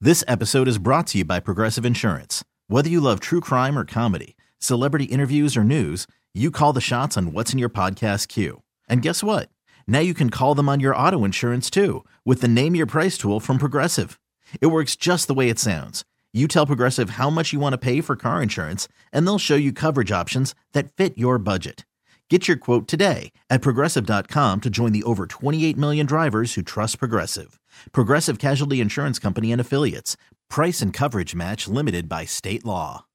This episode is brought to you by Progressive Insurance. Whether you love true crime or comedy, celebrity interviews or news, you call the shots on what's in your podcast queue. And guess what? Now you can call them on your auto insurance too with the Name Your Price tool from Progressive. It works just the way it sounds. You tell Progressive how much you want to pay for car insurance, and they'll show you coverage options that fit your budget. Get your quote today at Progressive.com to join the over 28 million drivers who trust Progressive. Progressive Casualty Insurance Company and Affiliates. Price and coverage match limited by state law.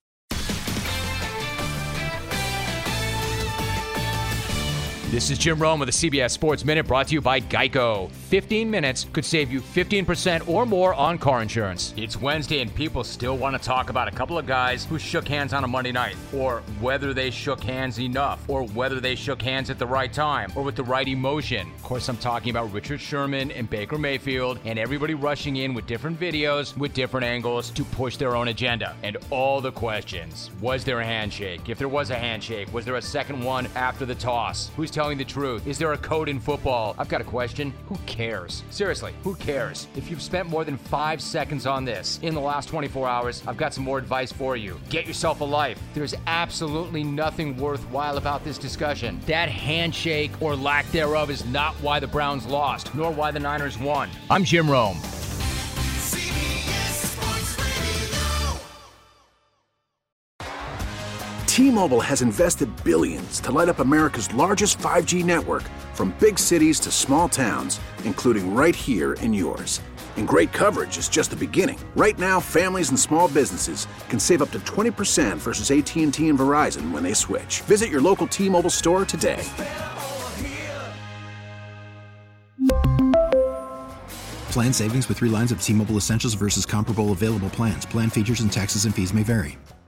This is Jim Rome with the CBS Sports Minute, brought to you by Geico. 15 minutes could save you 15% or more on car insurance. It's Wednesday and people still want to talk about a couple of guys who shook hands on a Monday night, or whether they shook hands enough, or whether they shook hands at the right time, or with the right emotion. Of course, I'm talking about Richard Sherman and Baker Mayfield, and everybody rushing in with different videos, with different angles to push their own agenda. And all the questions. Was there a handshake? If there was a handshake, was there a second one after the toss? Who's telling the truth? Is there a code in football? I've got a question. Who cares? Seriously, who cares? If you've spent more than 5 seconds on this in the last 24 hours, I've got some more advice for you. Get yourself a life. There's absolutely nothing worthwhile about this discussion. That handshake or lack thereof is not why the Browns lost, nor why the Niners won. I'm Jim Rome. T-Mobile has invested billions to light up America's largest 5G network, from big cities to small towns, including right here in yours. And great coverage is just the beginning. Right now, families and small businesses can save up to 20% versus AT&T and Verizon when they switch. Visit your local T-Mobile store today. Plan savings with 3 lines of T-Mobile Essentials versus comparable available plans. Plan features and taxes and fees may vary.